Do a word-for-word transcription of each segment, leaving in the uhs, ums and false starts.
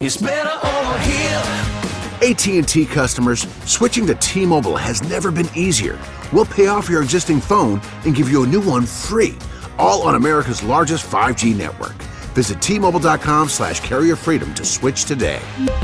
It's better over here. A T and T customers, switching to T-Mobile has never been easier. We'll pay off your existing phone and give you a new one free, all on America's largest five G network. Visit T-Mobile.com slash carrier freedom to switch today.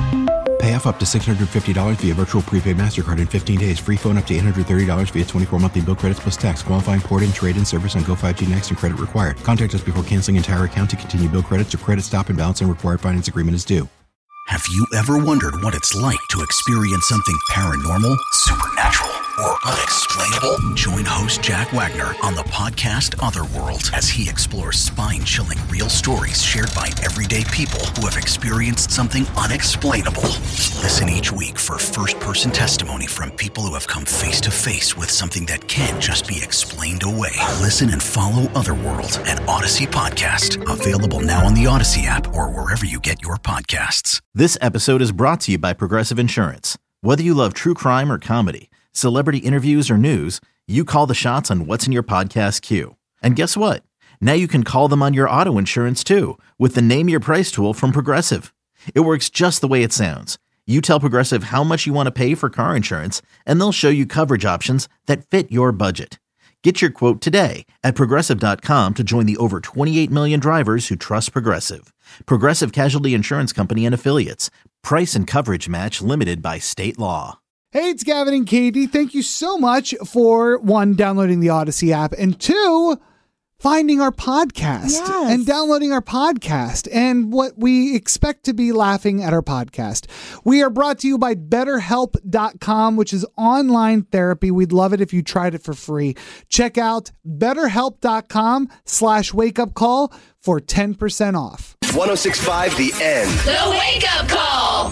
Pay off up to six hundred fifty dollars via virtual prepaid MasterCard in fifteen days. Free phone up to eight hundred thirty dollars via twenty-four monthly bill credits plus tax. Qualifying port and trade-in service on Go five G Next and credit required. Contact us before canceling entire account to continue bill credits or credit stop and balance and required finance agreement is due. Have you ever wondered what it's like to experience something paranormal, supernatural, or unexplainable? Join host Jack Wagner on the podcast Otherworld as he explores spine-chilling real stories shared by everyday people who have experienced something unexplainable. Listen each week for first-person testimony from people who have come face-to-face with something that can't just be explained away. Listen and follow Otherworld, an Odyssey podcast. Available now on the Odyssey app or wherever you get your podcasts. This episode is brought to you by Progressive Insurance. Whether you love true crime or comedy, celebrity interviews or news, you call the shots on what's in your podcast queue. And guess what? Now you can call them on your auto insurance too with the Name Your Price tool from Progressive. It works just the way it sounds. You tell Progressive how much you want to pay for car insurance, and they'll show you coverage options that fit your budget. Get your quote today at Progressive dot com to join the over twenty-eight million drivers who trust Progressive. Progressive Casualty Insurance Company and Affiliates. Price and coverage match limited by state law. Hey, it's Gavin and Katie. Thank you so much for, one, downloading the Odyssey app, and two, finding our podcast yes. and downloading our podcast and what we expect to be laughing at our podcast. We are brought to you by better help dot com, which is online therapy. We'd love it if you tried it for free. Check out betterhelp.com slash wake up call for ten percent off. one oh six point five The End. The Wake Up Call.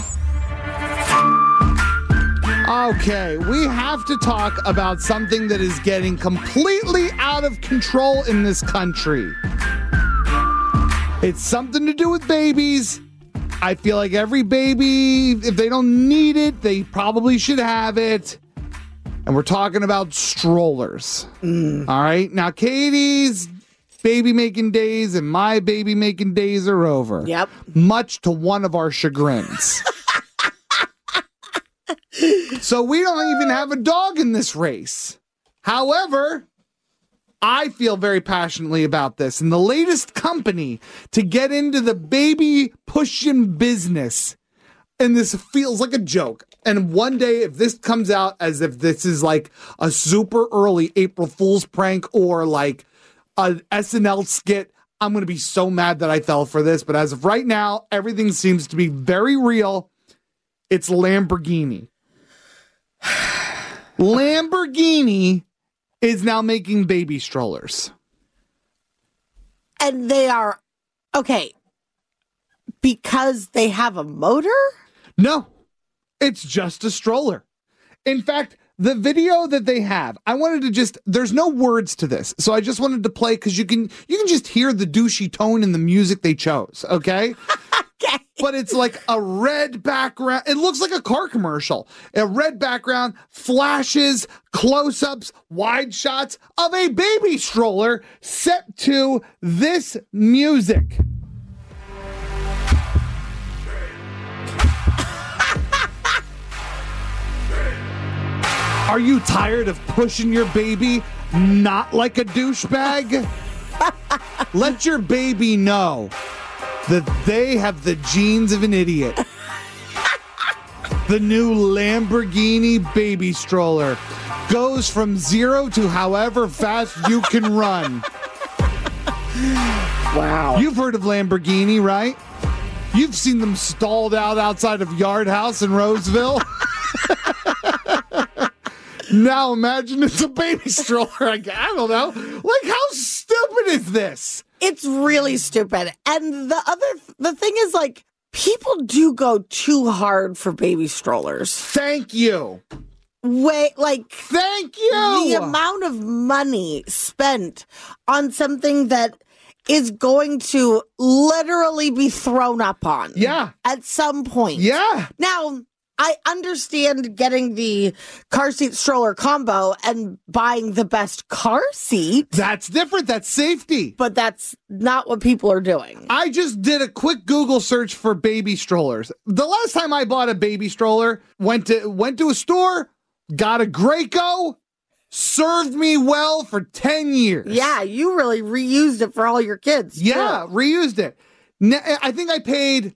Okay, we have to talk about something that is getting completely out of control in this country. It's something to do with babies. I feel like every baby, if they don't need it, they probably should have it. And we're talking about strollers. Mm. All right, now Katie's baby making days and my baby making days are over. Yep. Much to one of our chagrins. So we don't even have a dog in this race. However, I feel very passionately about this. And the latest company to get into the baby pushing business, and this feels like a joke. And one day, if this comes out as if this is like a super early April Fool's prank or like a S N L skit, I'm going to be so mad that I fell for this. But as of right now, everything seems to be very real. It's Lamborghini. Lamborghini is now making baby strollers. And they are, okay, because they have a motor? No, it's just a stroller. In fact, the video that they have, I wanted to just, there's no words to this. So I just wanted to play because you can, you can just hear the douchey tone in the music they chose, okay? Okay. But it's like a red background. It looks like a car commercial. A red background, flashes, close-ups, wide shots of a baby stroller set to this music. Are you tired of pushing your baby not like a douchebag? Let your baby know that they have the genes of an idiot. The new Lamborghini baby stroller goes from zero to however fast you can run. Wow. You've heard of Lamborghini, right? You've seen them stalled out outside of Yard House in Roseville. Now imagine it's a baby stroller. I don't know. Like, how stupid is this? It's really stupid. And the other, the thing is, like, people do go too hard for baby strollers. Thank you. Wait, like, thank you. The amount of money spent on something that is going to literally be thrown up on. Yeah. At some point. Yeah. Now, I understand getting the car seat stroller combo and buying the best car seat. That's different. That's safety. But that's not what people are doing. I just did a quick Google search for baby strollers. The last time I bought a baby stroller, went to went to a store, got a Graco, served me well for ten years. Yeah, you really reused it for all your kids. Yeah, too. reused it. I think I paid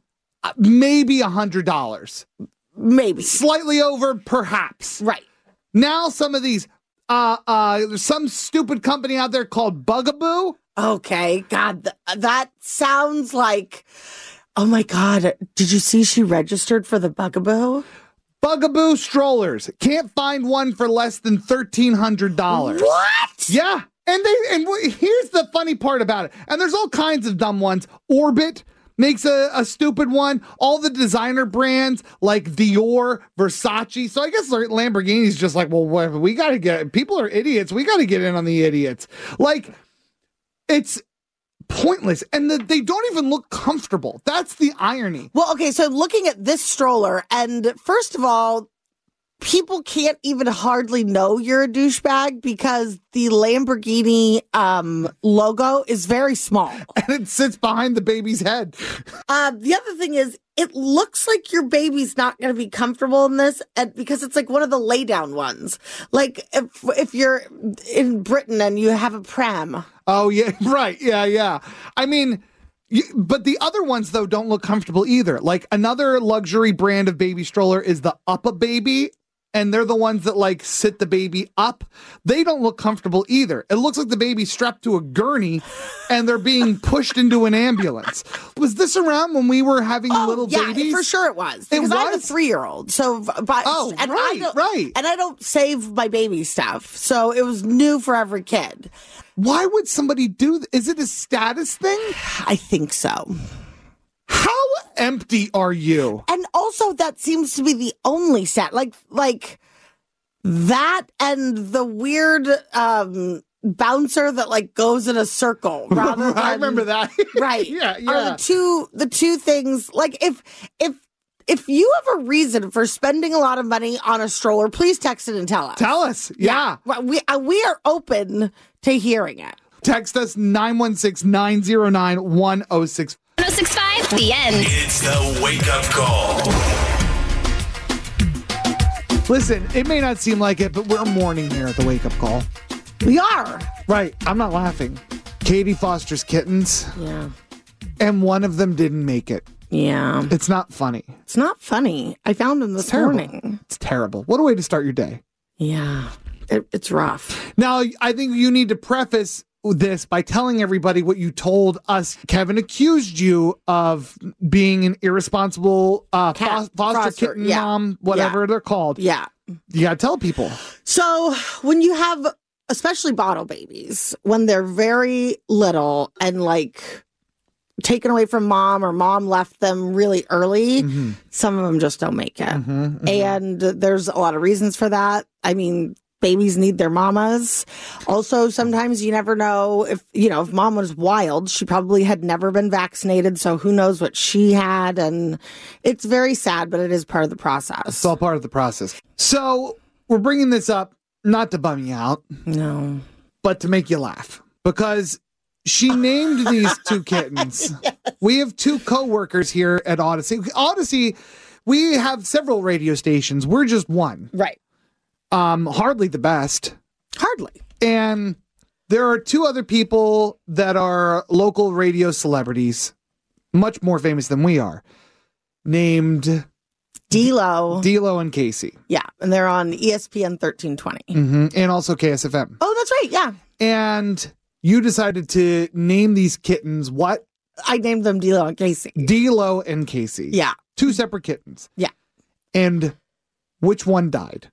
maybe one hundred dollars. Maybe. Slightly over, perhaps. Right. Now some of these, uh, uh, there's some stupid company out there called Bugaboo. Okay, God, th- that sounds like, oh my God, did you see she registered for the Bugaboo? Bugaboo strollers. Can't find one for less than thirteen hundred dollars. What? Yeah. And they and w- here's the funny part about it. And there's all kinds of dumb ones. Orbit makes a, a stupid one. All the designer brands like Dior, Versace. So I guess Lamborghini's just like, well, what, we got to get, people are idiots. We got to get in on the idiots. Like, it's pointless. And the, they don't even look comfortable. That's the irony. Well, okay, so looking at this stroller, and first of all, people can't even hardly know you're a douchebag because the Lamborghini um, logo is very small. And it sits behind the baby's head. Uh, the other thing is, it looks like your baby's not going to be comfortable in this, and because it's like one of the lay down ones. Like if if you're in Britain and you have a pram. Oh, yeah, right. Yeah, yeah. I mean, you, but the other ones, though, don't look comfortable either. Like another luxury brand of baby stroller is the Up-A-Baby. And they're the ones that like sit the baby up. They don't look comfortable either. It looks like the baby's strapped to a gurney and they're being pushed into an ambulance. Was this around when we were having oh, little yeah, babies? For sure it was. Because it I have a was? three-year-old. So, but, oh, and right, I don't, right. And I don't save my baby stuff. So it was new for every kid. Why would somebody do th- Is it a status thing? I think so. How empty are you? And also that seems to be the only set. Like, like that and the weird um, bouncer that like goes in a circle. Rather than, I remember that. Right. yeah, yeah. Are the two, the two things, like if, if, if you have a reason for spending a lot of money on a stroller, please text it and tell us. Tell us. Yeah. yeah. We, uh, we are open to hearing it. Text us nine one six, nine zero nine, one oh six. one oh six point five, The End. It's the Wake Up Call. Listen, it may not seem like it, but we're mourning here at the Wake Up Call. We are. Right. I'm not laughing. Katie Foster's kittens. Yeah. And one of them didn't make it. Yeah. It's not funny. It's not funny. I found them this It's terrible. morning. It's terrible. What a way to start your day. Yeah. It, it's rough. Now, I think you need to preface this by telling everybody what you told us. Kevin accused you of being an irresponsible uh, Cat, fo- foster, foster, kitten yeah. mom, whatever Yeah. they're called. Yeah. You got to tell people. So when you have, especially bottle babies, when they're very little and like taken away from mom or mom left them really early, Mm-hmm. some of them just don't make it. Mm-hmm, mm-hmm. And there's a lot of reasons for that. I mean, babies need their mamas. Also, sometimes you never know if, you know, if mom was wild, she probably had never been vaccinated. So who knows what she had. And it's very sad, but it is part of the process. It's all part of the process. So we're bringing this up not to bum you out, No. but to make you laugh, because she named these two kittens. Yes. We have two coworkers here at Odyssey. Odyssey, we have several radio stations. We're just one. Right. Um, hardly the best. Hardly. And there are two other people that are local radio celebrities, much more famous than we are, named D-Lo. D-Lo and Casey. Yeah. And they're on E S P N thirteen twenty. Mm-hmm. And also K S F M. Oh, that's right. Yeah. And you decided to name these kittens what? I named them D-Lo and Casey. D-Lo and Casey. Yeah. Two separate kittens. Yeah. And which one died?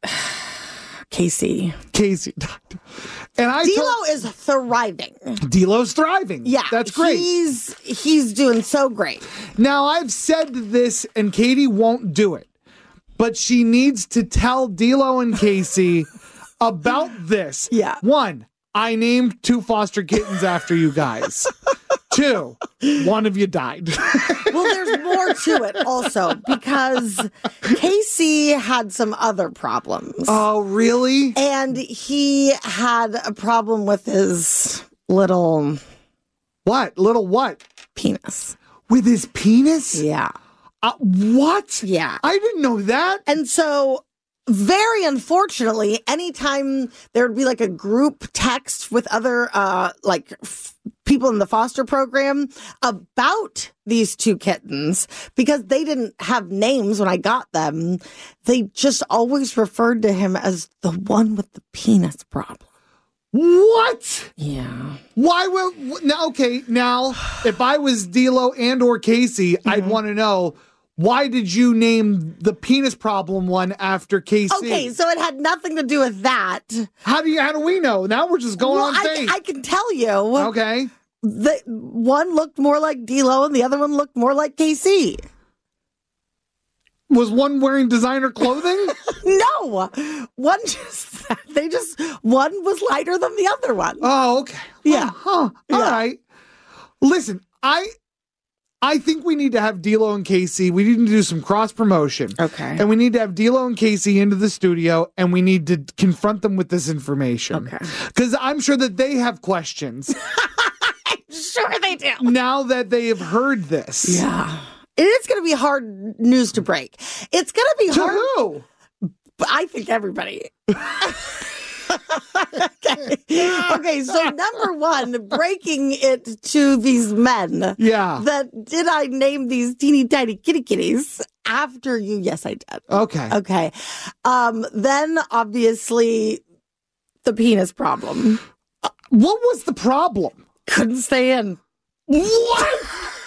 Casey. Casey died. And I D-Lo told, is thriving. D-Lo's thriving. Yeah. That's great. He's he's doing so great. Now, I've said this, and Katie won't do it, but she needs to tell D-Lo and Casey about this. Yeah. One, I named two foster kittens after you guys. Two, one of you died. Well, there's more to it also because Casey had some other problems. Oh, really? And he had a problem with his little What? Little what? penis. With his penis? Yeah. Uh, what? Yeah. I didn't know that. And so, very unfortunately, anytime there would be like a group text with other uh, like f- people in the foster program about these two kittens, because they didn't have names when I got them, they just always referred to him as the one with the penis problem. What? Yeah. Why would now? Okay, now if I was D'Lo and or Casey, mm-hmm. I'd want to know, why did you name the penis problem one after Casey? Okay, so it had nothing to do with that. How do you? How do we know? Now we're just going well, on I, faith. I can tell you. Okay. The one looked more like D'Lo and the other one looked more like Casey. Was one wearing designer clothing? No, one just they just one was lighter than the other one. Oh, okay. Yeah. Huh. All Yeah. right. Listen, I I think we need to have D'Lo and Casey. We need to do some cross promotion. Okay. And we need to have D'Lo and Casey into the studio, and we need to confront them with this information. Okay. Because I'm sure that they have questions. Sure they do. Now that they have heard this. Yeah. It is going to be hard news to break. It's going to be To hard. who? I think everybody. okay. Okay, so number one, breaking it to these men. Yeah. That did I name these teeny tiny kitty kitties after you? Yes, I did. Okay. Okay. Um, then obviously the penis problem. Uh, what was the problem? Couldn't stay in. What?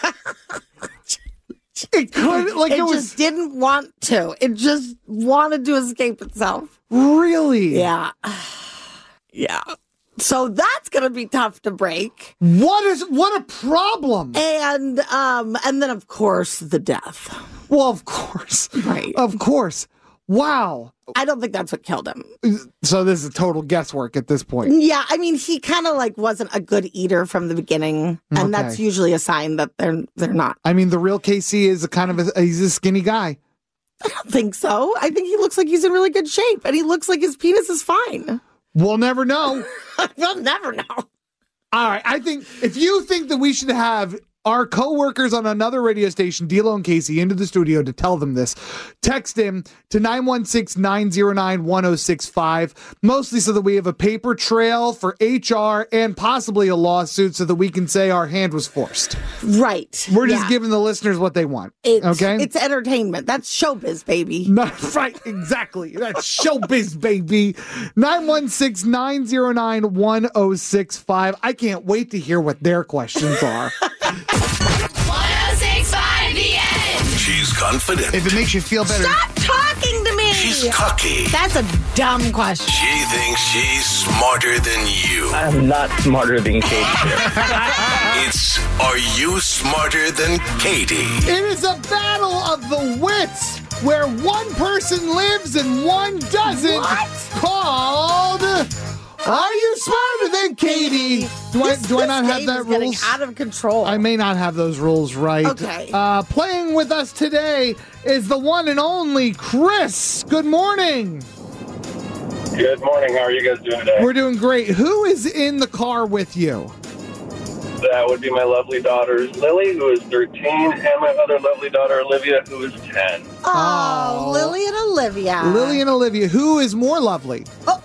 It could, like it, it, was just didn't want to. It just wanted to escape itself. really. Yeah. Yeah. So that's going to be tough to break. What is what a problem? And um and then of course the death. Well, of course. Right. Of course. Wow. I don't think that's what killed him. So this is total guesswork at this point. Yeah, I mean he kind of like wasn't a good eater from the beginning, and Okay. that's usually a sign that they're they're not. I mean, the real K C is a kind of a, he's a skinny guy. I don't think so. I think he looks like he's in really good shape, and he looks like his penis is fine. We'll never know. We'll never know. All right. I think if you think that we should have our co-workers on another radio station, D'Lo and Casey, into the studio to tell them this, text him to nine one six, nine zero nine, one zero six five, mostly so that we have a paper trail for H R and possibly a lawsuit so that we can say our hand was forced. Right. We're just Yeah. giving the listeners what they want. It's, okay? It's entertainment. That's showbiz, baby. Not right, exactly. That's showbiz, baby. nine one six, nine zero nine, one zero six five. I can't wait to hear what their questions are. one oh six point five The End. She's confident. If it makes you feel better. Stop talking to me. She's cocky. That's a dumb question. She thinks she's smarter than you. I'm not smarter than Katie. It's Are You Smarter Than Katie? It is a battle of the wits where one person lives and one doesn't. What? Called Are You Smarter Than Katie? Do I This- do I this not have game that is getting rules? out of control. I may not have those rules right. Okay. Uh, playing with us today is the one and only Chris. Good morning. Good morning. How are you guys doing today? We're doing great. Who is in the car with you? That would be my lovely daughters, Lily, who is thirteen, and my other lovely daughter, Olivia, who is ten. Oh, Oh. Lily and Olivia. Lily and Olivia. Who is more lovely? Oh.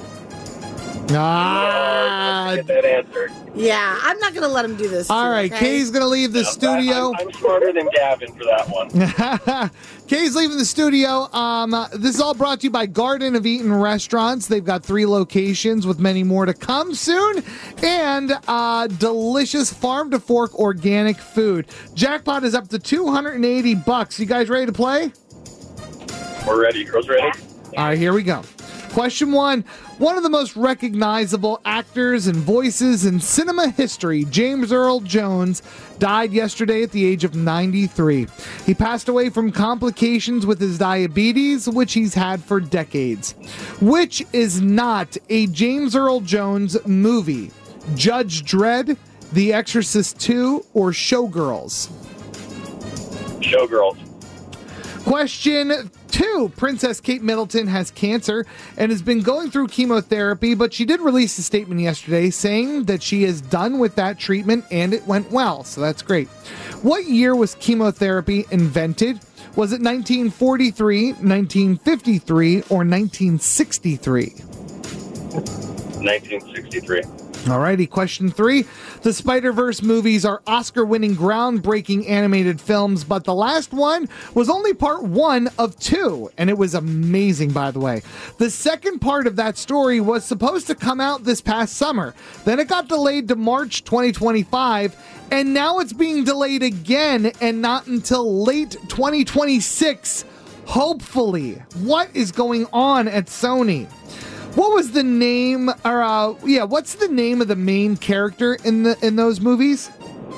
Ah. Get that answered. Yeah, I'm not going to let him do this. All too, right, okay? Kay's going to leave the Yeah, studio. I'm, I'm smarter than Gavin for that one. Kay's leaving the studio. Um, uh, this is all brought to you by Garden of Eaton Restaurants. They've got three locations with many more to come soon. And uh, delicious farm to fork organic food. Jackpot is up to two hundred eighty bucks. You guys ready to play? We're ready. Girls ready? All right, here we go. Question one. One of the most recognizable actors and voices in cinema history, James Earl Jones, died yesterday at the age of ninety-three. He passed away from complications with his diabetes, which he's had for decades. Which is not a James Earl Jones movie? Judge Dredd, The Exorcist two, or Showgirls? Showgirls. Question two. Princess Kate Middleton has cancer and has been going through chemotherapy, but she did release a statement yesterday saying that she is done with that treatment and it went well, so that's great. What year was chemotherapy invented? Was it nineteen forty-three, nineteen fifty-three, or nineteen sixty-three? nineteen sixty-three. Alrighty, question three. The Spider-Verse movies are Oscar-winning, groundbreaking animated films, but the last one was only part one of two, and it was amazing, by the way. The second part of that story was supposed to come out this past summer. Then it got delayed to March twenty twenty-five, and now it's being delayed again, and not until late twenty twenty-six, hopefully. What is going on at Sony? What was the name, or uh, yeah, what's the name of the main character in the in those movies?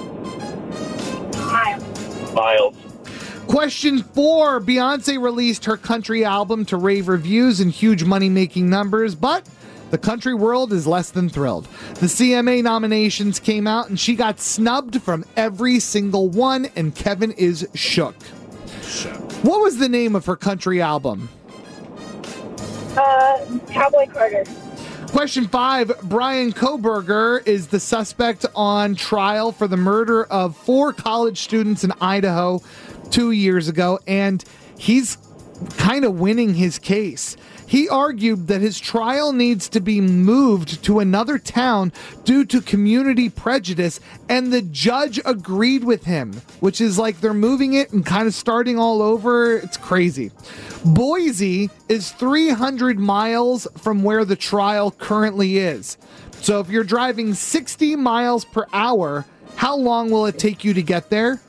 Miles. Miles. Question four. Beyonce released her country album to rave reviews and huge money-making numbers, but the country world is less than thrilled. The C M A nominations came out, and she got snubbed from every single one, and Kevin is shook. Shook. What was the name of her country album? Uh, Cowboy Carter. Question five. Brian Koberger is the suspect on trial for the murder of four college students in Idaho two years ago, and he's kind of winning his case. He argued that his trial needs to be moved to another town due to community prejudice, and the judge agreed with him, which is like they're moving it and kind of starting all over. It's crazy. Boise is three hundred miles from where the trial currently is. So if you're driving sixty miles per hour, how long will it take you to get there?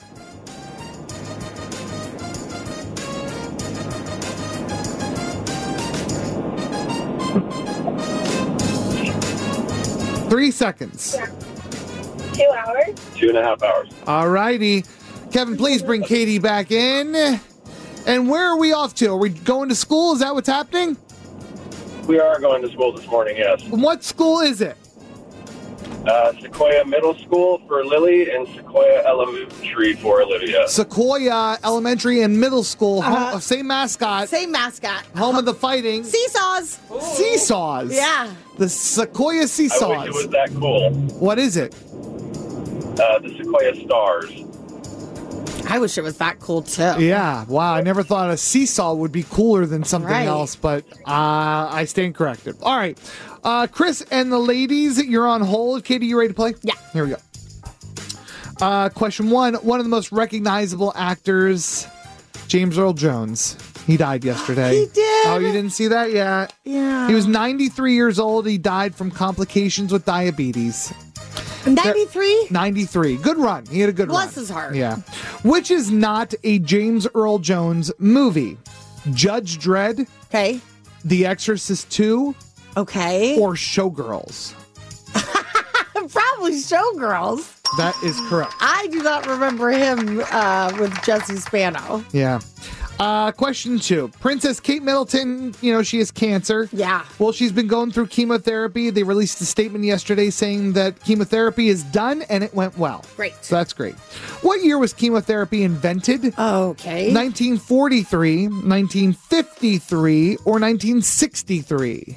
Three seconds. Yeah. Two hours. Two and a half hours. All righty. Kevin, please bring Katie back in. And where are we off to? Are we going to school? Is that what's happening? We are going to school this morning, yes. What school is it? Uh, Sequoia Middle School for Lily and Sequoia Elementary for Olivia. Sequoia Elementary and Middle School. Uh-huh. Home, same mascot. Same mascot. Home of the fighting. Seesaws. Seesaws. Yeah. The Sequoia Seesaws. I wish it was that cool. What is it? Uh, the Sequoia Stars. I wish it was that cool, too. Yeah. Wow. I never thought a seesaw would be cooler than something Right. else, but uh, I stand corrected. All right. Uh, Chris and the ladies, you're on hold. Katie, you ready to play? Yeah. Here we go. Uh, question one. One of the most recognizable actors, James Earl Jones. He died yesterday. He did? Oh, you didn't see that yet? Yeah. He was ninety-three years old. He died from complications with diabetes. ninety-three? ninety-three. Good run. He had a good run. Bless his heart. Yeah. Which is not a James Earl Jones movie? Judge Dredd, Okay. The Exorcist two, Okay. or Showgirls? Probably Showgirls. That is correct. I do not remember him uh, with Jesse Spano. Yeah. Uh, question two. Princess Kate Middleton, you know, she has cancer. Yeah. Well, she's been going through chemotherapy. They released a statement yesterday saying that chemotherapy is done and it went well. Great. So that's great. What year was chemotherapy invented? Okay. nineteen forty-three, nineteen fifty-three, or nineteen sixty-three?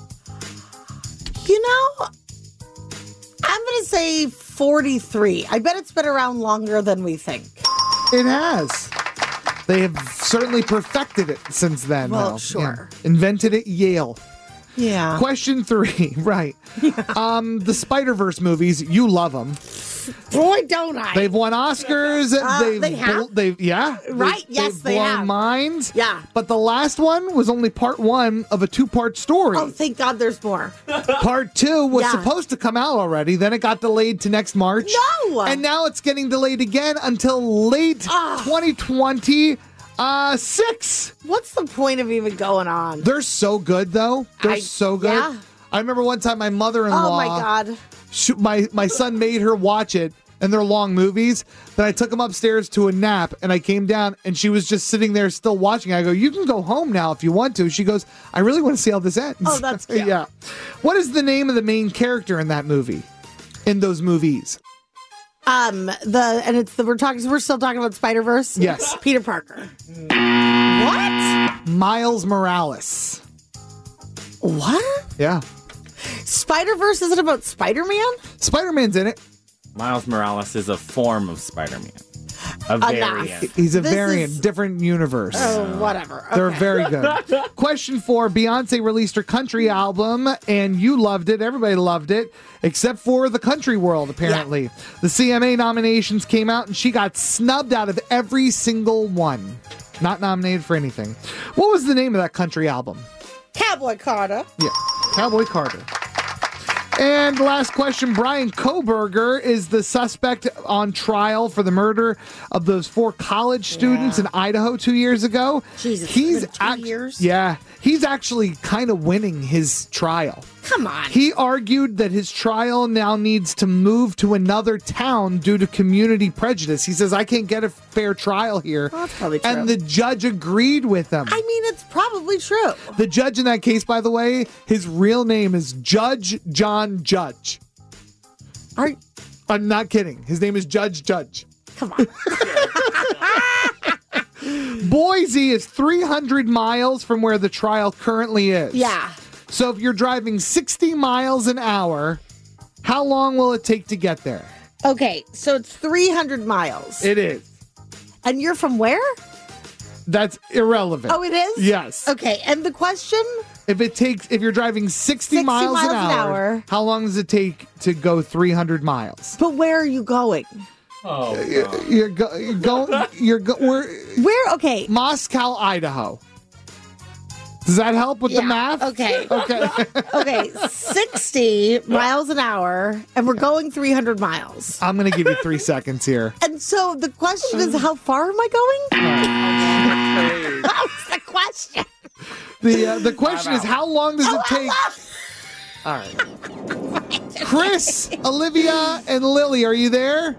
You know, I'm going to say forty-three. I bet it's been around longer than we think. It has. They have certainly perfected it since then. Well, though. sure. Yeah. Invented at Yale. Yeah. Question three, right. Yeah. Um, the Spider-Verse movies, you love them. Boy, don't I. They've won Oscars. Uh, they've they have? bl- they've, yeah. Right, They've, yes, they've they blown have. minds. Yeah. But the last one was only part one of a two-part story. Oh, thank God there's more. Part two was Yeah. supposed to come out already. Then it got delayed to next March. No! And now it's getting delayed again until late Ah. twenty twenty. Uh, six. What's the point of even going on? They're so good, though. They're I- so good. yeah. I remember one time my mother-in-law. Oh my God. Sh- my my son made her watch it, and they're long movies. Then I took him upstairs to a nap, and I came down, and she was just sitting there still watching. I go, "You can go home now if you want to." She goes, "I really want to see how this ends." Oh, that's cute. Yeah. What is the name of the main character in that movie? In those movies? Um, the and it's the we're talking we're still talking about Spider-Verse? Yes. Peter Parker. What? Miles Morales. What? Yeah. Spider-Verse isn't about Spider-Man? Spider-Man's in it. Miles Morales is a form of Spider-Man. A Enough. variant. He's a This variant, is- different universe. Oh, whatever. They're Okay. very good. Question four. Beyonce released her country album, and you loved it. Everybody loved it, except for the country world, apparently. The C M A nominations came out, and she got snubbed out of every single one. Not nominated for anything. What was the name of that country album? Cowboy Carter. Yeah, Cowboy Carter. And last question, Brian Koberger is the suspect on trial for the murder of those four college students Yeah. in Idaho two years ago. Jesus, he's it's been two act- years? Yeah, he's actually kind of winning his trial. Come on. He argued that his trial now needs to move to another town due to community prejudice. He says, I can't get a fair trial here. Well, that's probably true. And the judge agreed with him. I mean, it's probably true. The judge in that case, by the way, his real name is Judge John Judge. Are, I'm not kidding. His name is Judge Judge. come on. Boise is three hundred miles from where the trial currently is. Yeah. So if you're driving sixty miles an hour, how long will it take to get there? Okay, so it's three hundred miles. It is. And you're from where? That's irrelevant. Oh, it is? Yes. Okay, and the question? If it takes, if you're driving sixty, sixty miles, miles an, an hour, hour. how long does it take to go three hundred miles? But where are you going? Oh, You're, you're, go, you're going. You're go, we're Where? Okay. Moscow, Idaho. Does that help with Yeah, the math? okay. Okay. Okay, sixty miles an hour, and we're going three hundred miles. I'm going to give you three seconds here. And so the question is, how far am I going? That was the question. The uh, the question is, how long does it take? All right. Chris, Olivia, and Lily, are you there?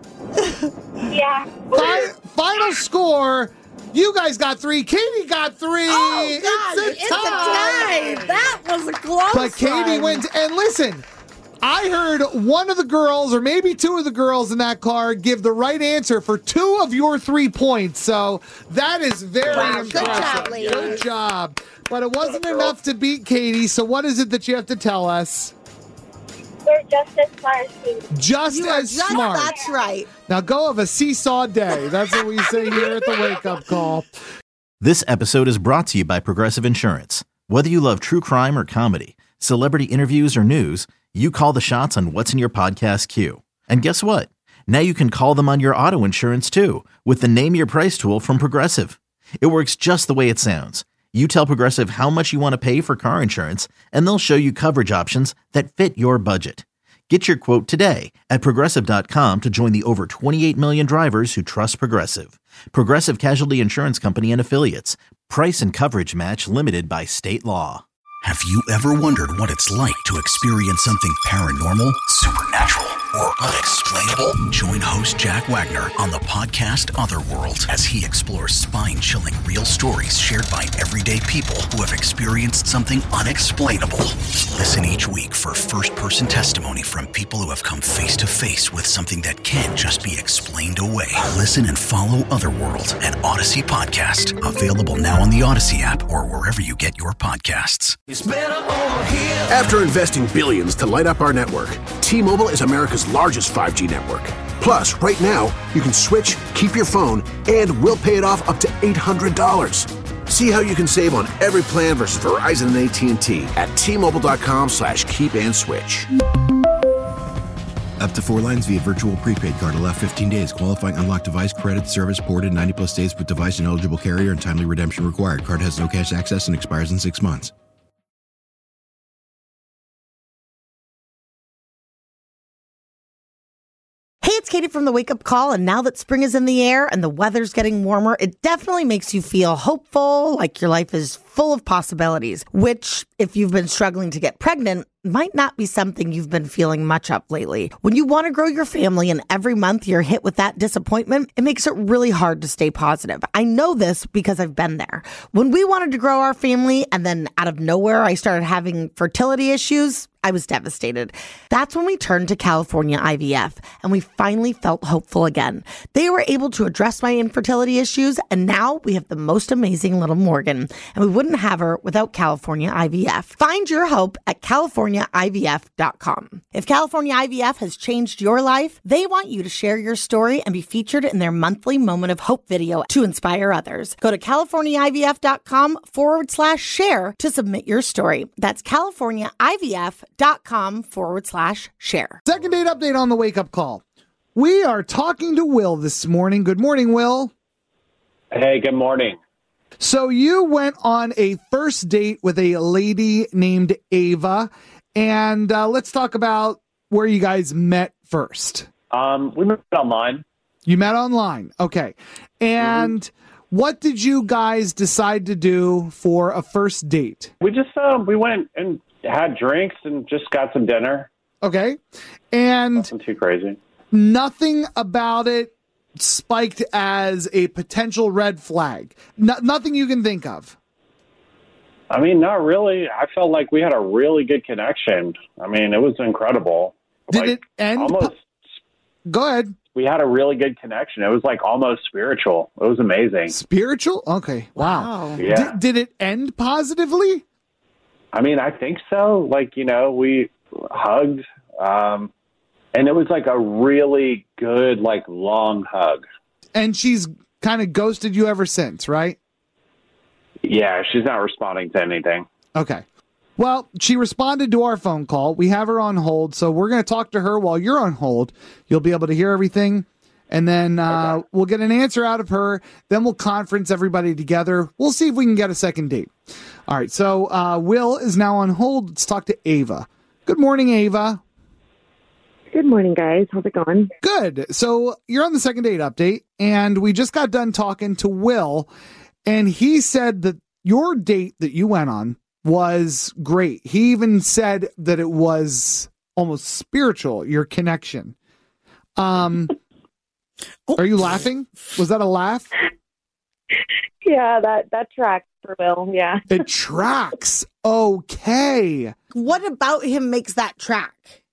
Yeah. Fi- final score. You guys got three. Katie got three. Oh, God, it's a it's tie. a tie. That was a close But Katie one. wins. And listen, I heard one of the girls, or maybe two of the girls in that car, give the right answer for two of your three points. So that is very Wow, good impressive. job, ladies. Good job. But it wasn't enough to beat Katie. So what is it that you have to tell us? We're just as smart as you. Just You are as just, smart. that's right. Now go have a seesaw day. That's what we say here at the Wake Up Call. This episode is brought to you by Progressive Insurance. Whether you love true crime or comedy, celebrity interviews or news, you call the shots on what's in your podcast queue. And guess what? Now you can call them on your auto insurance too with the Name Your Price tool from Progressive. It works just the way it sounds. You tell Progressive how much you want to pay for car insurance, and they'll show you coverage options that fit your budget. Get your quote today at Progressive dot com to join the over twenty-eight million drivers who trust Progressive. Progressive Casualty Insurance Company and Affiliates. Price and coverage match limited by state law. Have you ever wondered what it's like to experience something paranormal, supernatural, or unexplainable? Join host Jack Wagner on the podcast Otherworld as he explores spine-chilling real stories shared by everyday people who have experienced something unexplainable. Listen each week for first-person testimony from people who have come face-to-face with something that can't just be explained away. Listen and follow Otherworld, an Odyssey podcast, available now on the Odyssey app or wherever you get your podcasts. It's better over here. After investing billions to light up our network, T-Mobile is America's largest five G network. Plus, right now, you can switch, keep your phone, and we'll pay it off up to eight hundred dollars. See how you can save on every plan versus Verizon and A T and T at T-Mobile.com slash keep and switch. Up to four lines via virtual prepaid card. Allow fifteen days. Qualifying unlocked device credit service ported ninety plus days with device and eligible carrier and timely redemption required. Card has no cash access and expires in six months. Hey, it's Katie from the Wake Up Call, and now that spring is in the air and the weather's getting warmer, it definitely makes you feel hopeful, like your life is full of possibilities, which, if you've been struggling to get pregnant, might not be something you've been feeling much of lately. When you want to grow your family and every month you're hit with that disappointment, it makes it really hard to stay positive. I know this because I've been there. When we wanted to grow our family and then out of nowhere I started having fertility issues, I was devastated. That's when we turned to California I V F, and we finally felt hopeful again. They were able to address my infertility issues, and now we have the most amazing little Morgan, and we wouldn't have her without California I V F. Find your hope at california I V F dot com. If California I V F has changed your life, they want you to share your story and be featured in their monthly Moment of Hope video to inspire others. Go to california I V F dot com forward slash share to submit your story. That's california I V F dot com forward slash share. Second date update on the Wake Up Call. We are talking to Will this morning. Good morning, Will. Hey, good morning. So you went on a first date with a lady named Ava, and uh, let's talk about where you guys met first. Um, we met online. You met online, okay. And mm-hmm. what did you guys decide to do for a first date? We just uh, we went and had drinks and just got some dinner. Okay, and nothing too crazy. Nothing about it spiked as a potential red flag. No, nothing you can think of. I mean, not really. I felt like we had a really good connection. I mean, it was incredible. Did like, it end? Almost. Go ahead. We had a really good connection. It was like almost spiritual. It was amazing. Spiritual? Okay. Wow. wow. Yeah. D- did it end positively? I mean, I think so. Like, you know, we hugged, um, and it was like a really good, like, long hug. And she's kind of ghosted you ever since, right? Yeah, she's not responding to anything. Okay. Well, she responded to our phone call. We have her on hold, so we're going to talk to her while you're on hold. You'll be able to hear everything, and then uh, okay. we'll get an answer out of her. Then we'll conference everybody together. We'll see if we can get a second date. All right, so uh, Will is now on hold. Let's talk to Ava. Good morning, Ava. Good morning, guys. How's it going? Good. So you're on the second date update, and we just got done talking to Will, and he said that your date that you went on was great. He even said that it was almost spiritual, your connection. Um, are you laughing? Was that a laugh? Yeah, that, that tracks for Will, yeah. It tracks. Okay. What about him makes that track?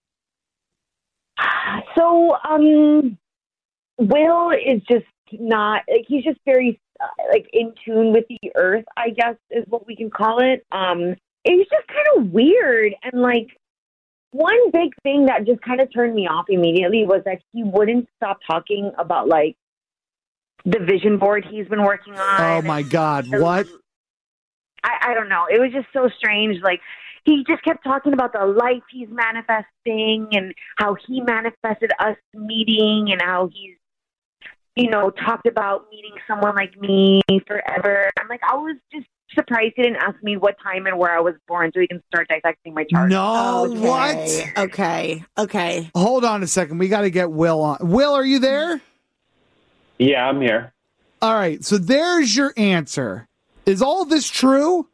So, um, Will is just not, like, he's just very, uh, like, in tune with the earth, I guess, is what we can call it. Um, it's just kind of weird. And, like, one big thing that just kind of turned me off immediately was that he wouldn't stop talking about, like, the vision board he's been working on. Oh, my God. What? I, I don't know. It was just so strange. Like, he just kept talking about the life he's manifesting and how he manifested us meeting and how he's, you know, talked about meeting someone like me forever. I'm like, I was just surprised he didn't ask me what time and where I was born so he can start dissecting my chart. No, okay. what? Okay, okay. Hold on a second. We got to get Will on. Will, are you there? Yeah, I'm here. All right, so there's your answer. Is all this true?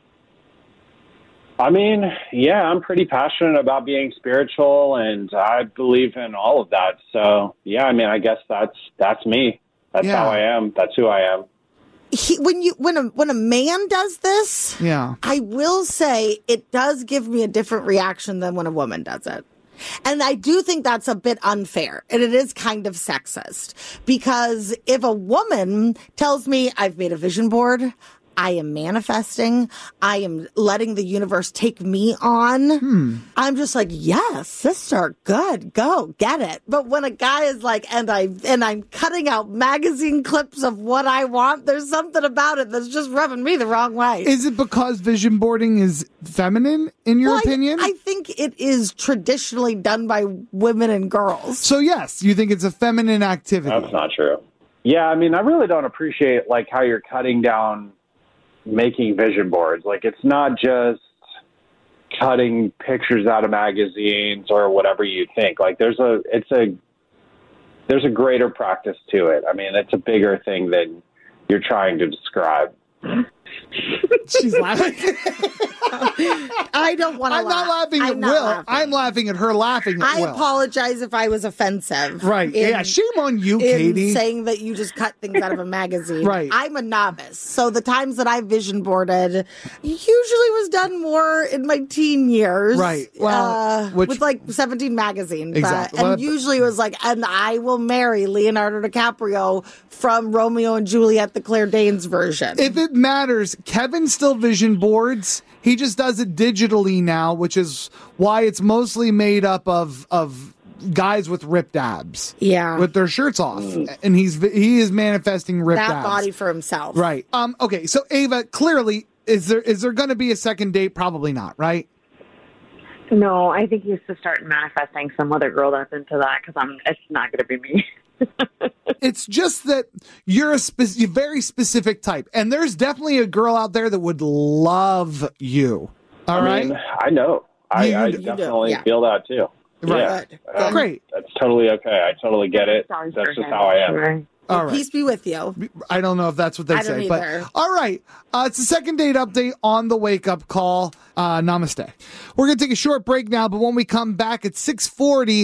I mean, yeah, I'm pretty passionate about being spiritual, and I believe in all of that. So, yeah, I mean, I guess that's that's me. That's Yeah. how I am. That's who I am. He, when you when a when a man does this, Yeah. I will say it does give me a different reaction than when a woman does it. And I do think that's a bit unfair, and it is kind of sexist, because if a woman tells me I've made a vision board, I am manifesting, I am letting the universe take me on, Hmm. I'm just like, yes, sister, good, go, get it. But when a guy is like, and I and I'm cutting out magazine clips of what I want, there's something about it that's just rubbing me the wrong way. Is it because vision boarding is feminine, in your Well, I- opinion? I think it is traditionally done by women and girls. So, yes, you think it's a feminine activity. That's not true. Yeah, I mean, I really don't appreciate, like, how you're cutting down making vision boards. Like, it's not just cutting pictures out of magazines or whatever you think. Like, there's a, it's a, there's a greater practice to it. I mean, it's a bigger thing than you're trying to describe. She's laughing. I don't want to I'm laugh. not laughing at I'm not Will. laughing. I'm laughing at her laughing at I Will. apologize if I was offensive. Right. in- yeah, shame on you, in Katie. saying that you just cut things out of a magazine. Right. I'm a novice. So the times that I vision boarded usually was done more in my teen years. Right. Well, uh, which- with like seventeen magazine. Exactly. But, and Well, usually it was like, and I will marry Leonardo DiCaprio from Romeo and Juliet, the Claire Danes version. If it matters, Kevin still vision boards. He just does it digitally now, which is why it's mostly made up of of guys with ripped abs. Yeah. With their shirts off. And he's he is manifesting ripped that abs. body for himself. Right. Um okay, so Ava, clearly is there is there going to be a second date? Probably not, right? No, I think he has to start manifesting some other girl that's into that because I'm. It's not going to be me. It's just that you're a spe- very specific type, and there's definitely a girl out there that would love you. All I right, mean, I know. I, You- I you do, definitely yeah. feel that too. Right. Yeah. Um, Great. That's totally okay. I totally get it. That's just how I am. All right. Peace be with you. I don't know if that's what they I don't say, either. but all right. Uh, it's a second date update on the wake up call. Uh, namaste. We're gonna take a short break now, but when we come back at six forty.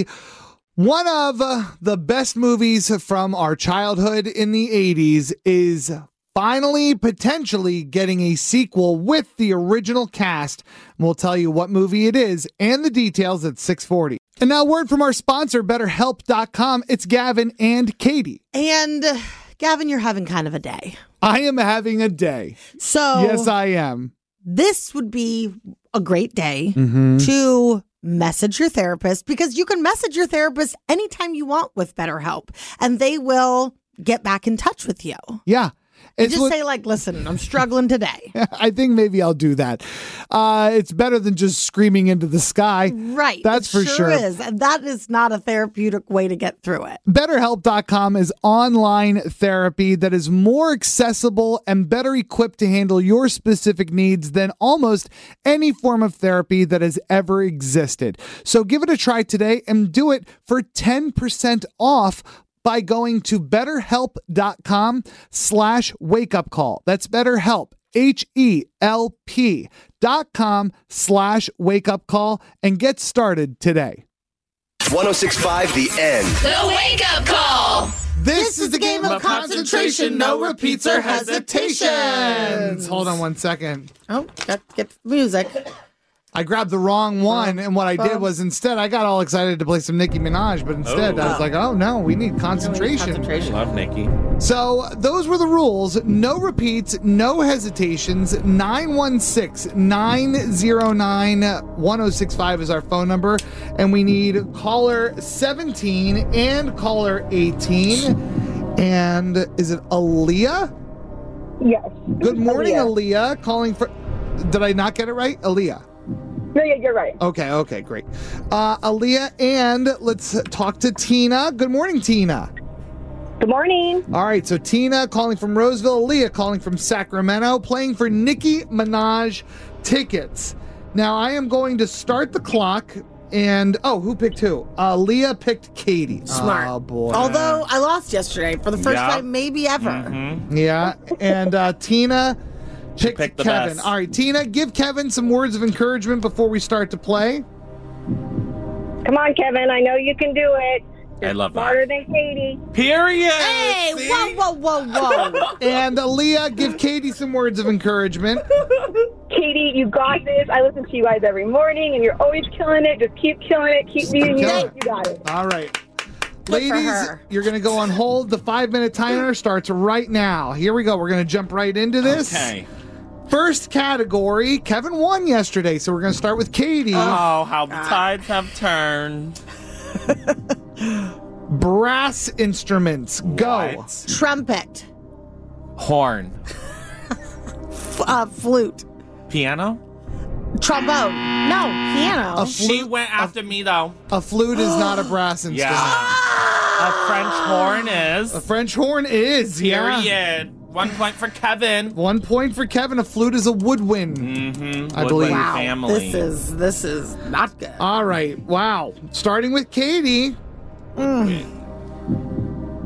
One of uh, the best movies from our childhood in the eighties is finally potentially getting a sequel with the original cast. We'll tell you what movie it is and the details at six forty. And now word from our sponsor, better help dot com. It's Gavin and Katie. And uh, Gavin, you're having kind of a day. I am having a day. So Yes, I am. This would be a great day Mhm. to message your therapist, because you can message your therapist anytime you want with BetterHelp, and they will get back in touch with you. Yeah. And It's just what- say like, listen, I'm struggling today. I think maybe I'll do that. Uh, it's better than just screaming into the sky. Right. That's it for sure. is. And that is not a therapeutic way to get through it. better help dot com is online therapy that is more accessible and better equipped to handle your specific needs than almost any form of therapy that has ever existed. So give it a try today and do it for ten percent off by going to betterhelp.com slash wake up call. That's BetterHelp, H E L P dot com slash wake up call, and get started today. one oh six point five The End. The Wake Up Call. This, is the game of concentration, no repeats or hesitations. Hold on one second. Oh, got get the music. I grabbed the wrong one, and what I did bum. was instead I got all excited to play some Nicki Minaj, but instead Oh. I was like, oh no, we need concentration. Love Nikki. So those were the rules. No repeats, no hesitations. nine one six, nine oh nine, one oh six five is our phone number. And we need caller seventeen and caller eighteen. And is it Aaliyah? Yes. Good morning, Aaliyah. Aaliyah. Calling for... Did I not get it right? Aaliyah. No, yeah, you're right. Okay, okay, great. Uh, Aaliyah, and let's talk to Tina. Good morning, Tina. Good morning. All right, so Tina calling from Roseville, Aaliyah calling from Sacramento, playing for Nicki Minaj tickets. Now, I am going to start the clock, and, oh, who picked who? Aaliyah picked Katie. Smart. Oh, boy. Although I lost yesterday for the first Yeah. time maybe ever. Mm-hmm. Yeah, and uh, Tina picked, picked the Kevin. best. All right, Tina, give Kevin some words of encouragement before we start to play. Come on, Kevin. I know you can do it. I love Smarter that. than Katie. Period. Hey, whoa, whoa, whoa, whoa. And Aaliyah, give Katie some words of encouragement. Katie, you got this. I listen to you guys every morning, and you're always killing it. Just keep killing it. Keep beating you. killing You got it. All right. for Ladies, her. you're going to go on hold. The five-minute timer starts right now. Here we go. We're going to jump right into this. Okay. First category, Kevin won yesterday, so we're going to start with Katie. Oh, how the tides have turned. Brass instruments, go. What? Trumpet. Horn. F- uh, flute. Piano? Trombone. No, piano. A She flute, went after me, though. a flute is not a brass instrument. Yeah. A French horn is. A French horn is, yeah. Period. One point for Kevin. One point for Kevin. A flute is a woodwind. Mm-hmm. I believe. Wow, Family. this is this is not good. All right. Wow. Starting with Katie.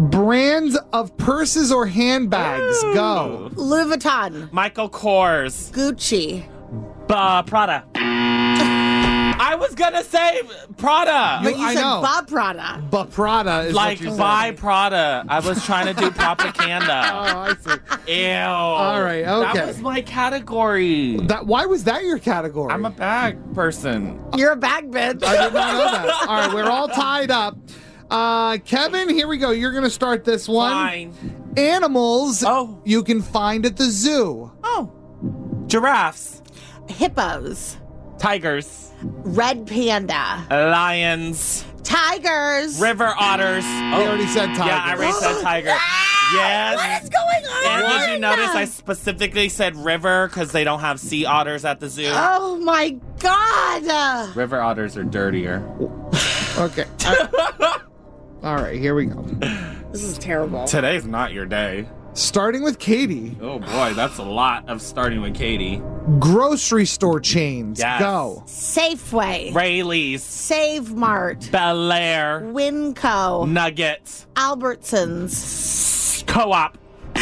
Brands of purses or handbags. Ooh. Go. Louis Vuitton. Michael Kors. Gucci. Uh, Prada. I was gonna say Prada. But you I said know. Bob Prada. But Prada is Like what you buy said. Prada. I was trying to do propaganda. Oh, I see. Ew. All right, okay. That was my category. That, why was that your category? I'm a bag person. You're a bag bitch. I did not know that. All right, we're all tied up. Uh, Kevin, here we go. You're going to start this one. Fine. Animals Oh. you can find at the zoo. Oh. Giraffes. Hippos. Tigers. Red panda. Lions. Tigers. River otters. We already said tiger. Yeah, I already said tiger. Yes. What is going on? And did you notice I specifically said river because they don't have sea otters at the zoo? Oh my god. River otters are dirtier. Okay. I- all right, here we go. This is terrible. Today's not your day. Starting with Katie. Oh boy, that's a lot of starting with Katie. Grocery store chains. Yes. Go. Safeway. Rayleigh's. Save Mart. Bel Air. Winco. Nuggets. Albertsons. Co-op.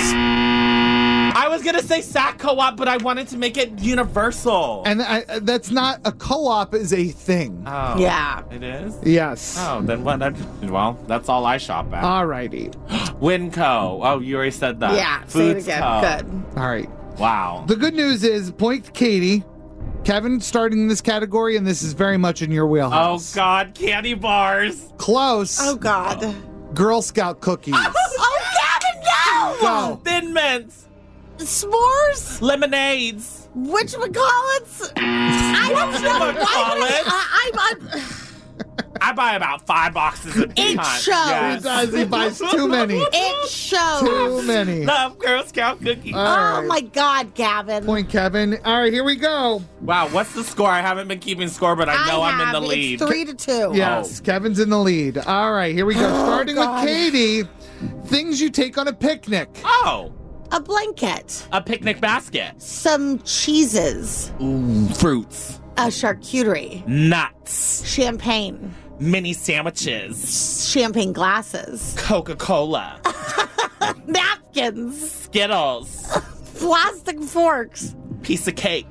I was gonna say Sac Co-op, but I wanted to make it universal. And I, that's not a co-op is a thing. Oh, Yeah. it is. Yes. Oh, then what? I, well, that's all I shop at. All righty. Winco. Oh, you already said that. Yeah, say it Foods again. Co. Good. All right. Wow. The good news is, point to Katie. Kevin starting in this category, and this is very much in your Oh wheelhouse. God, candy bars. Close. Oh god. Girl Scout cookies. Oh, Gavin, no! Go. Thin mints. S'mores? Lemonades. Whatchamacallits? I don't know. Why would I, I, I'm, I buy about five boxes of It peanuts. shows. He does. He buys too many. it shows. Too many. Love Girl Scout cookies. All Oh right. my god, Gavin. Point, Kevin. All right, here we go. Wow, what's the score? I haven't been keeping score, but I know I I'm in have. the lead. It's three to two. Yes, Kevin's in the lead. All right, here we go. Starting God. with Katie. Things you take on a picnic. Oh, A blanket. a picnic basket. Some cheeses. Ooh, fruits. A charcuterie. Nuts. Champagne. Mini sandwiches. Champagne glasses. Coca-Cola. Napkins. Skittles. Plastic forks. Piece of cake.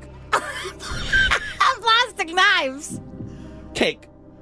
Plastic knives. Cake.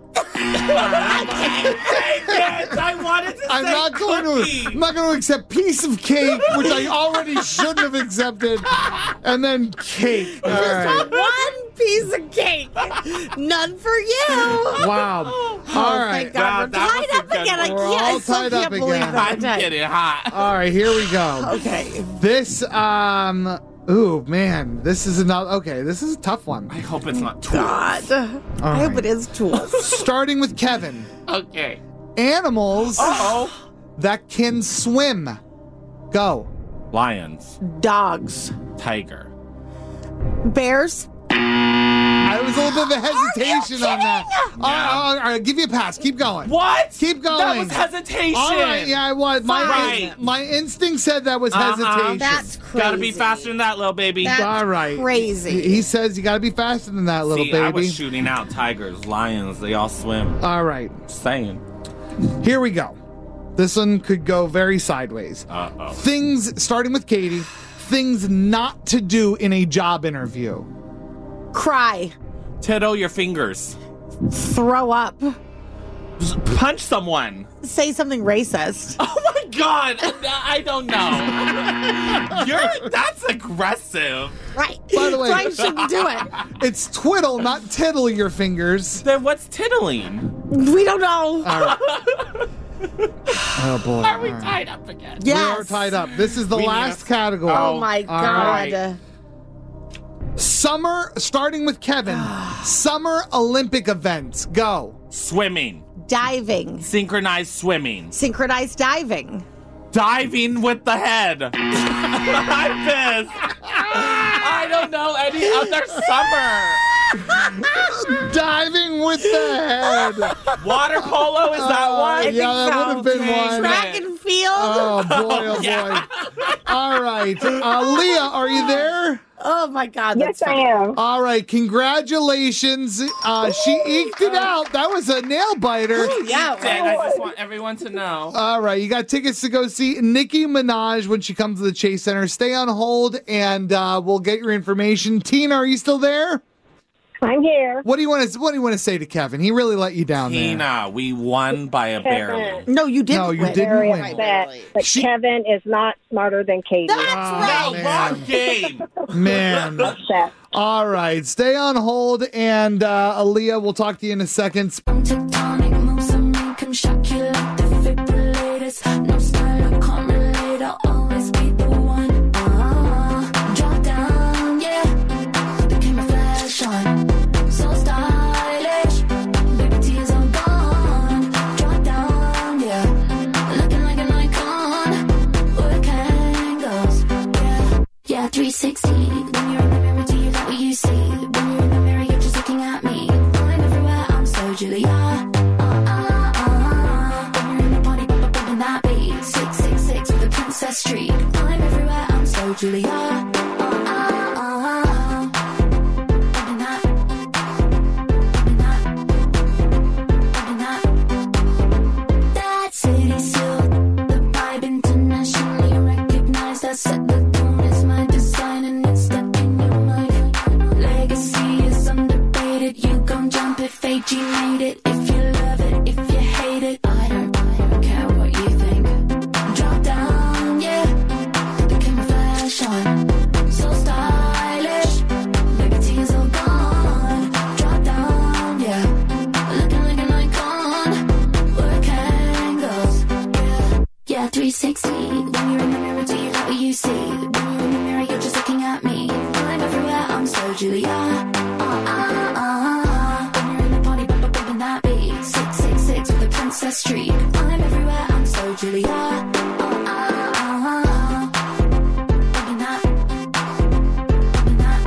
I wanted to I'm say not going cookie. to. I'm not going to accept piece of cake, which I already shouldn't have accepted, and then cake. All right. One piece of cake. None for you. Wow. Oh, All right. thank God. Wow, We're that tied was a up good again. I one. We're can't. I all still tied can't up believe again. that. I'm getting hot. All right, here we go. Okay. This, um, ooh, man, this is another. Okay, this is a tough one. I hope it's not tools. God. All I hope right. it is tools. Starting with Kevin. Okay. Animals Uh-oh. that can swim. Go. Lions. Dogs. Tiger. Bears. I was a little bit of a hesitation on that. kidding? All right, all right, all right, give you a pass. Keep going. What? Keep going. That was hesitation. All right, yeah, I was. My, Right. my instinct said that was Uh-huh. hesitation. That's crazy. Gotta be faster than that, little baby. That's all right. crazy. He, he says you got to be faster than that, little See, baby. I was shooting out tigers, lions. They all swim. All right, Saying. here we go. This one could go very sideways. Uh-oh. Things, starting with Katie, things not to do in a job interview. Cry. Tittle your fingers. Throw up. Just punch someone. Say something racist. Oh my God. I don't know. You're, that's aggressive. Right. By the way- So I shouldn't do it. It's twiddle, not tittle your fingers. Then what's tittling? We don't know. All right. Oh, boy. Are we All right. tied up again? We Yes. are tied up. This is the We need last a- category. Oh my All God. right. Summer, starting with Kevin. Summer Olympic events. Go. Swimming. Diving. Synchronized swimming. Synchronized diving. Diving with the head. I'm pissed. I don't know any other summer. Diving with the head. Water polo, is that Oh, one? yeah, that so. would have been Dang one. it. Track and field. Oh boy, oh boy. Yeah. All right. Uh, Leah, are you there? Oh, my God. Yes, I am. All right. Congratulations. Uh, she eked it out. That was a nail biter. Yeah. Dang, I just want everyone to know. All right. You got tickets to go see Nicki Minaj when she comes to the Chase Center. Stay on hold, and uh, we'll get your information. Tina, are you still there? I'm here. What do you want to What do you want to say to Kevin? He really let you down there. Tina, we won by a barely. No, you didn't. No, you win. didn't Very win. upset, but She- Kevin is not smarter than Katie. That's Oh, right. No, man. wrong game. Man. Upset. All right. Stay on hold, and uh, Aaliyah, we'll talk to you in a second. Tectonic moves on me, come shock you like defibrillators. No style, I can't relate. I'll always be the one. Uh, drop down, yeah. Put the camera flash on. So stylish. Baby, tears are gone. Drop down, yeah. Looking like an icon. Work angles, yeah. Yeah, three sixty. When you're in the mirror, do you like what you see? When you're in the mirror, you're just looking at me. I'm everywhere, I'm so Julia. Uh, uh, uh. When you're in the party, pop up bumping that beat. six six six with the Princess Street. I'm everywhere, I'm so Julia. Uh, uh, uh. Bumping that. Bumping that. Bumping that. That city still, the vibe internationally recognized. I set the tone, it's my design and it's stuck in your mind. Legacy is underrated. You gon' jump if A G made it. If you love it, if you hate it, I don't, I don't care what you think. Drop down, yeah. Put the camera flash on. So stylish. Baby, tears all gone. Drop down, yeah. Looking like an icon. Work angles, yeah. Yeah, three sixty. When you're in the mirror, do you like what you see? When you're in the mirror, you're just looking at me. I'm everywhere, I'm so Julia. Uh, uh, uh. When you're in the party, pop up bumping that beat. six six six with the Princess Street. I'm everywhere, I'm so Julia. Uh, uh, uh. Bumping that. Bumping that.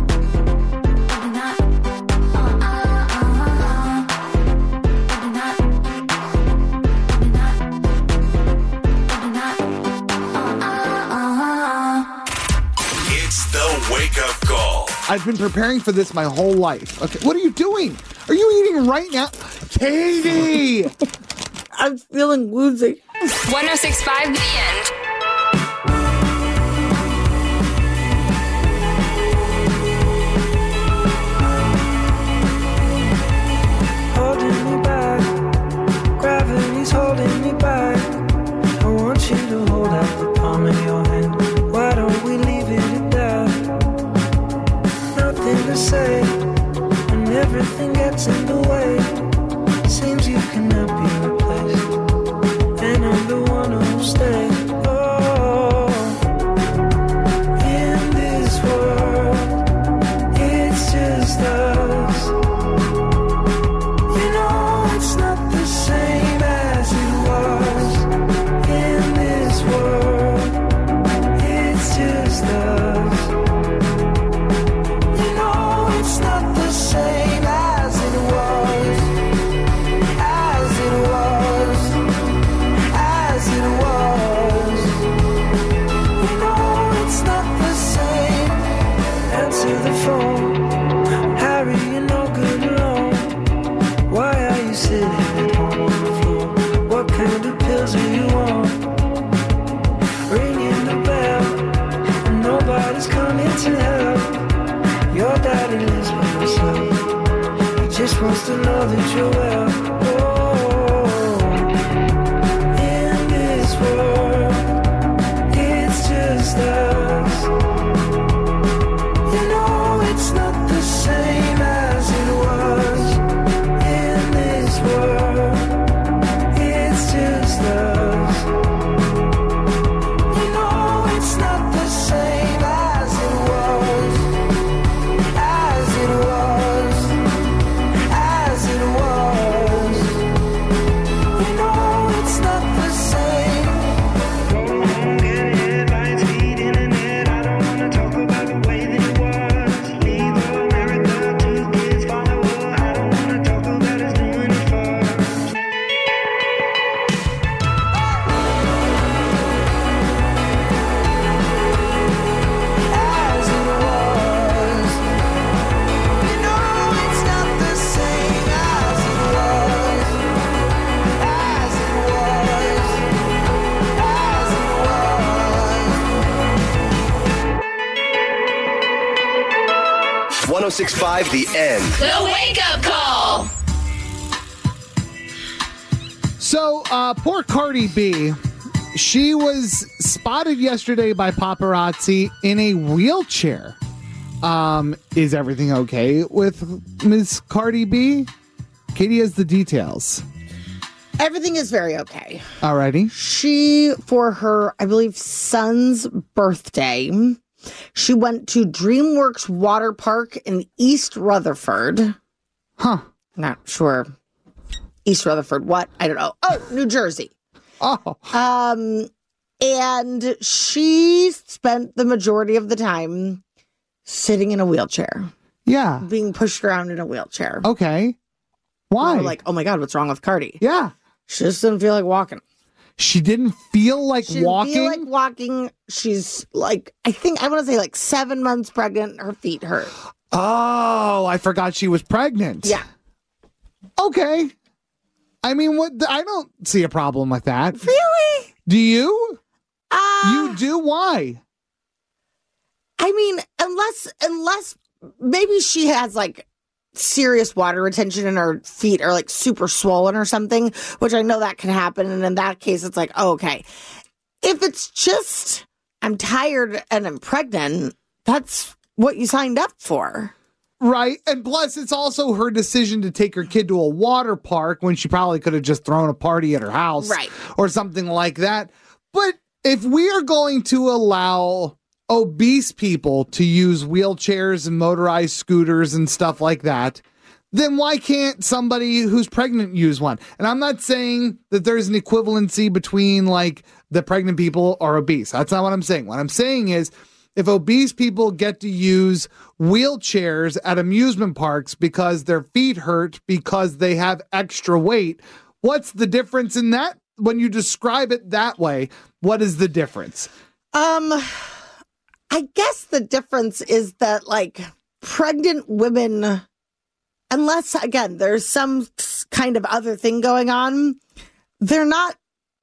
Bumping that. Uh, uh, uh. Bumping that. Bumping that. Bumping that. Uh, uh, uh. It's the wake up call. I've been preparing for this my whole life. Okay, what are you doing? Are you eating right now? Katie! I'm feeling woozy. one oh six point five The End. Holding me back, gravity's holding me back. I want you to hold out the palm of your hand. Why don't we leave it at that? Nothing to say, when everything gets in the way. Seems you cannot be replaced, and I'm the one who'll stay. Oh, in this world, it's just us. You know it's not the same as it was. In this world, it's just us. You know it's not the same as it was. As it was. As it was. You know it's not the same. Answer the phone. Harry, you're no good alone. Why are you sitting at home on the floor? What kind of pills do you want? Ringing the bell, and nobody's coming to help. Your daddy lives by himself. He just wants to know that you're well. Oh, in this world, it's just us. You know it's not the same as it was. In this world, it's just us. You know it's not the same as it was. As it was. As it was. one oh six point five The End. The Wake Up Call. So, uh, poor Cardi B, she was spotted yesterday by paparazzi in a wheelchair. Um, is everything okay with Miss Cardi B? Katie has the details. Everything is very okay. Alrighty. She, for her, I believe, son's birthday, she went to DreamWorks Water Park in East Rutherford. Huh. Not sure. East Rutherford, what? I don't know. Oh, New Jersey. Oh. Um, and she spent the majority of the time sitting in a wheelchair. Yeah. Being pushed around in a wheelchair. Okay. Why? We were like, oh my God, what's wrong with Cardi? Yeah. She just didn't feel like walking. She didn't feel like She didn't walking? feel like walking. She's like, I think, I want to say like seven months pregnant. Her feet hurt. Oh, I forgot she was pregnant. Yeah. Okay. I mean, what? I don't see a problem with that. Really? Do you? Uh, you do? Why? I mean, unless, unless maybe she has like serious water retention and her feet are like super swollen or something, which I know that can happen. And in that case, it's like, oh, okay. If it's just, I'm tired and I'm pregnant, that's what you signed up for. Right. And plus, it's also her decision to take her kid to a water park when she probably could have just thrown a party at her house. Right. Or something like that. But if we are going to allow obese people to use wheelchairs and motorized scooters and stuff like that, then why can't somebody who's pregnant use one? And I'm not saying that there's an equivalency between like the pregnant people are obese. That's not what I'm saying. What I'm saying is, if obese people get to use wheelchairs at amusement parks because their feet hurt because they have extra weight, what's the difference in that? When you describe it that way, what is the difference? Um, I guess the difference is that like pregnant women, unless again, there's some kind of other thing going on, they're not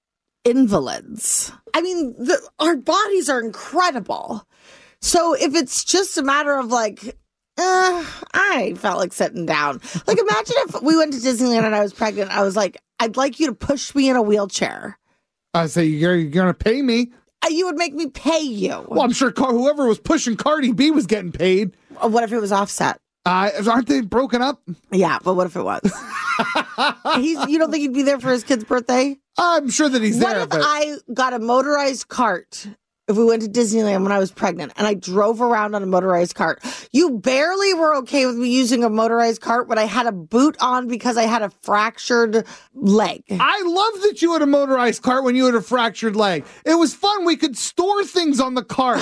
invalids. I mean, the, our bodies are incredible. So if it's just a matter of like, uh, I felt like sitting down. Like imagine if we went to Disneyland and I was pregnant. I was like, I'd like you to push me in a wheelchair. I say, you're, you're going to pay me. Uh, You would make me pay you. Well, I'm sure Car- whoever was pushing Cardi B was getting paid. Uh, What if it was Offset? Uh, aren't they broken up? Yeah, but what if it was? He's, you don't think he'd be there for his kid's birthday? I'm sure that he's What there. if but I got a motorized cart if we went to Disneyland when I was pregnant and I drove around on a motorized cart? You barely were okay with me using a motorized cart when I had a boot on because I had a fractured leg. I love that you had a motorized cart when you had a fractured leg. It was fun. We could store things on the cart.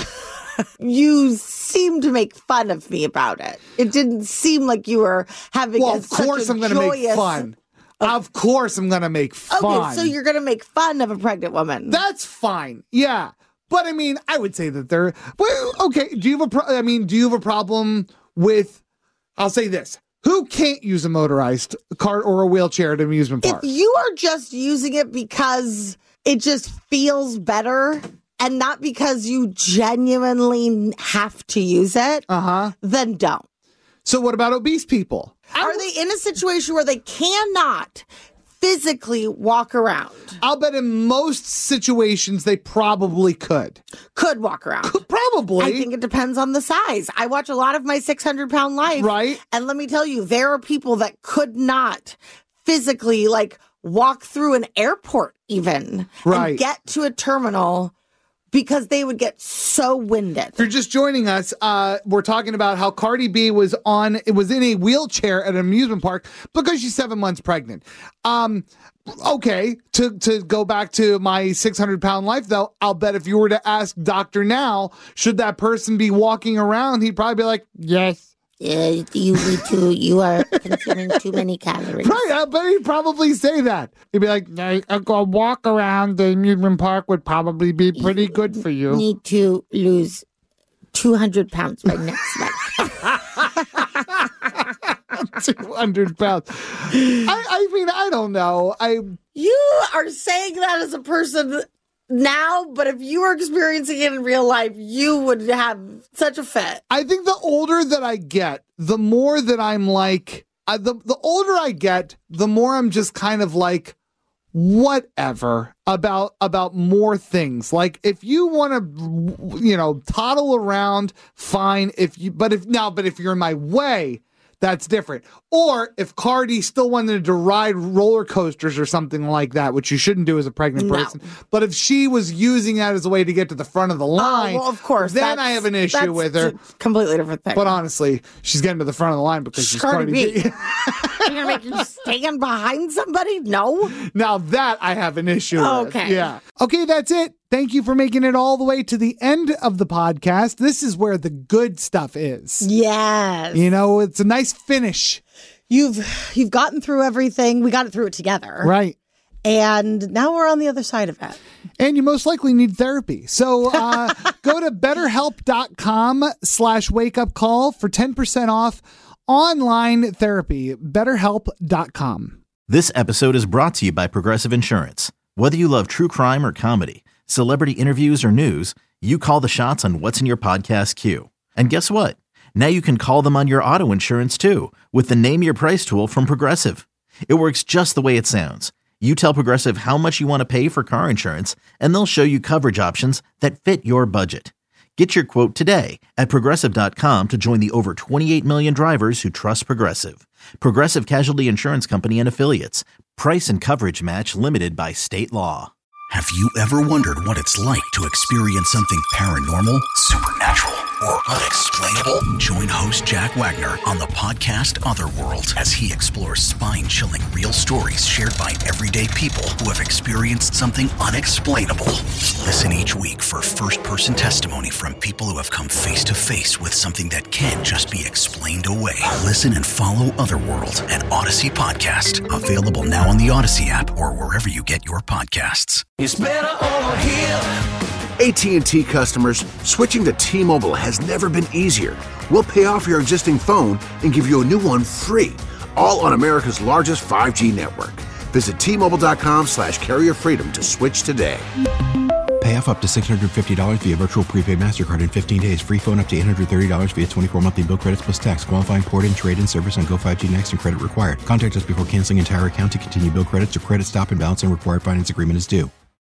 You seemed to make fun of me about it. It didn't seem like you were having Well, a, of course such a I'm going to make joyous- fun. Of course I'm going to make fun. Okay, so you're going to make fun of a pregnant woman. That's fine. Yeah. But I mean, I would say that they're, well, okay. Do you have a, pro- I mean, do you have a problem with, I'll say this, who can't use a motorized cart or a wheelchair at an amusement park? If you are just using it because it just feels better and not because you genuinely have to use it, uh-huh. then don't. So what about obese people? Are they in a situation where they cannot physically walk around? I'll bet in most situations they probably could. Could walk around. Could, probably. I think it depends on the size. I watch a lot of My six hundred pound Life. Right. And let me tell you, there are people that could not physically like walk through an airport even Right. and get to a terminal because they would get so winded. If you're just joining us, uh, we're talking about how Cardi B was on, it was in a wheelchair at an amusement park because she's seven months pregnant. Um, okay, to to go back to My six hundred pound Life, though, I'll bet if you were to ask Doctor Now, should that person be walking around, he'd probably be like, yes. Yeah, you need to, you are consuming too many calories. Right, I bet he'd probably say that. He'd be like, a, a walk around the amusement park would probably be pretty good for you. Need to lose two hundred pounds by next month. two hundred pounds. I, I mean, I don't know. I You are saying that as a person now, but if you were experiencing it in real life, you would have such a fit. I think the older that I get, the more that I'm like, uh, the, the older I get, the more I'm just kind of like, whatever about about more things. Like if you want to, you know, toddle around, fine. If you, but if now, but if you're in my way, that's different. Or if Cardi still wanted to ride roller coasters or something like that, which you shouldn't do as a pregnant No. person. But if she was using that as a way to get to the front of the line, Oh, well, of course, then that's- I have an issue that's with her. a completely different thing. But honestly, she's getting to the front of the line because she's Cardi Cardi B. B. You're gonna make you stand behind somebody? No. Now that I have an issue with. Okay. Yeah. Okay, that's it. Thank you for making it all the way to the end of the podcast. This is where the good stuff is. Yes. You know, it's a nice finish. You've you've gotten through everything. We got it through it together. Right. And now we're on the other side of it. And you most likely need therapy. So uh, go to betterhelp.com slash wake up call for ten percent off online therapy. betterhelp dot com. This episode is brought to you by Progressive Insurance. Whether you love true crime or comedy, celebrity interviews or news, you call the shots on what's in your podcast queue. And guess what? Now you can call them on your auto insurance too with the Name Your Price tool from Progressive. It works just the way it sounds. You tell Progressive how much you want to pay for car insurance, and they'll show you coverage options that fit your budget. Get your quote today at progressive dot com to join the over twenty-eight million drivers who trust Progressive. Progressive Casualty Insurance Company and Affiliates. Price and coverage match limited by state law. Have you ever wondered what it's like to experience something paranormal, supernatural, or unexplainable? Join host Jack Wagner on the podcast Otherworld as he explores spine-chilling real stories shared by everyday people who have experienced something unexplainable. Listen each week for first-person testimony from people who have come face-to-face with something that can't just be explained away. Listen and follow Otherworld, an Odyssey podcast, available now on the Odyssey app or wherever you get your podcasts. It's better over here. A T and T customers, switching to T-Mobile has never been easier. We'll pay off your existing phone and give you a new one free, all on America's largest five G network. Visit T-Mobile.com slash carrier freedom to switch today. Pay off up to six hundred fifty dollars via virtual prepaid MasterCard in fifteen days. Free phone up to eight hundred thirty dollars via twenty-four monthly bill credits plus tax. Qualifying port-in, trade-in service on Go five G Next and credit required. Contact us before canceling entire account to continue bill credits or credit stop and balance and required finance agreement is due.